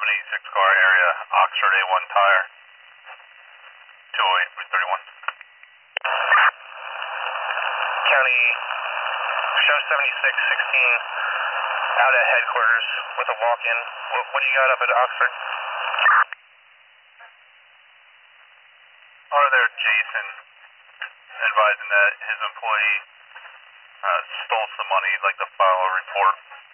76 car area, Oxford A1 tire, 208 Route 31. County, show 7616 out at headquarters with a walk-in. What do you got up at Oxford? Are there Jason advising that his employee stole some money, like to file a report?